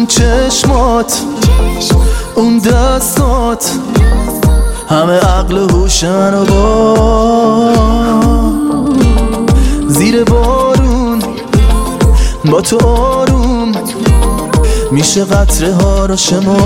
اون چشمات، اون دستات، همه عقل و هوشن و زیر بارون با تو آروم میشه قطره ها رو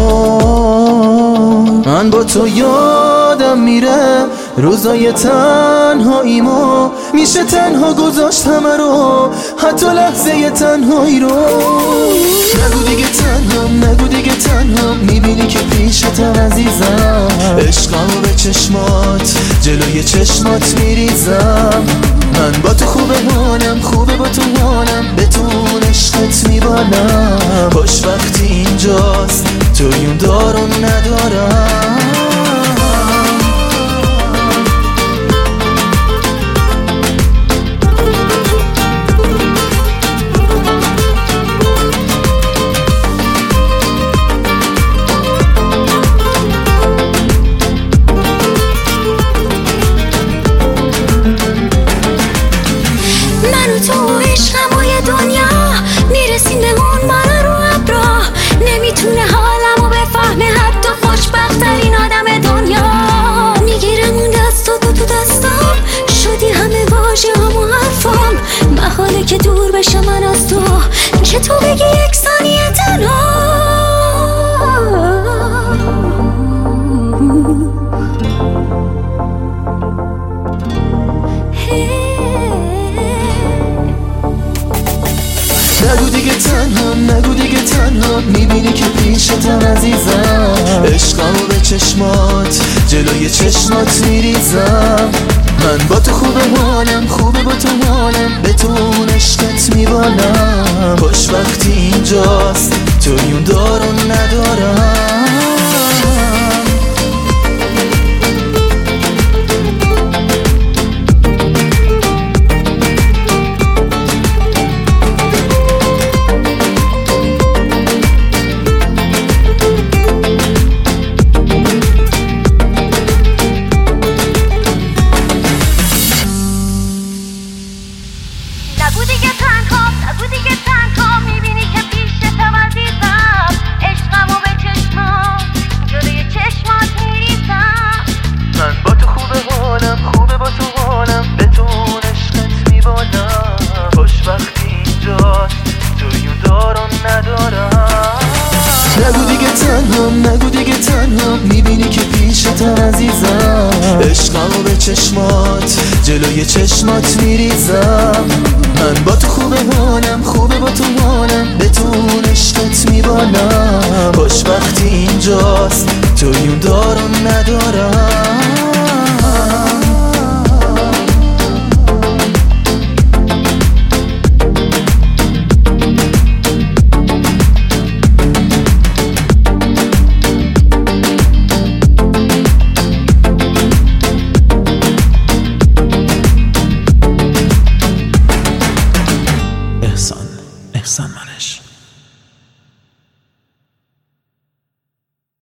شمار. من با تو یادم میره روزای تنهاییمو، میشه تنها گذاشت همه رو، حتی لحظه تنهایی رو. نگو دیگه تنهام، نگو دیگه تنهام، میبینی که پیشتم عزیزم، عشقمو به چشمات، جلوی چشمات میریزم. من با تو خوبه حالم، خوبه با تو حالم، بتون عشقت میبالم. خوشبختی اینجاست، تویون دارم ندارم. من و تو عشقم و یه دنیا میرسیم بمون بالا رو ابرا، نمیتونه حالمو بفهمه حتی خوشبخت‌ترین آدم دنیا. میگیرم اون دستاتو تو دستام، شدی همه واژه هم و حرفام. محاله که دور بشم من از تو، که تو بگی یک ثانیه تنها. نگو دیگه تنهام، نگو دیگه تنهام، میبینی که پیشتم عزیزم، عشقمو به چشمات، جلوی چشمات میریزم. من با تو خوبه حالم، خوبه با تو حالم، بتون عشقت میبالم. خوشبختی اینجاست، تویون دارم ندارم. نگو دیگه تنهام، نگو دیگه تنهام، میبینی که پیشتم عزیزم، عشقمو به چشمات، جلوی چشمات میریزم. من با تو خوبه حالم، خوبه با تو حالم، بتون عشقت میبالم. خوشبختی اینجاست، تویون دارم ندارم. نگو دیگه تنهام، نگو دیگه تنهام، میبینی که پیشتم عزیزم، عشقمو به چشمات، جلوی چشمات میریزم. من با تو خوبه حالم، خوبه با تو حالم، بتون عشقت میبالم.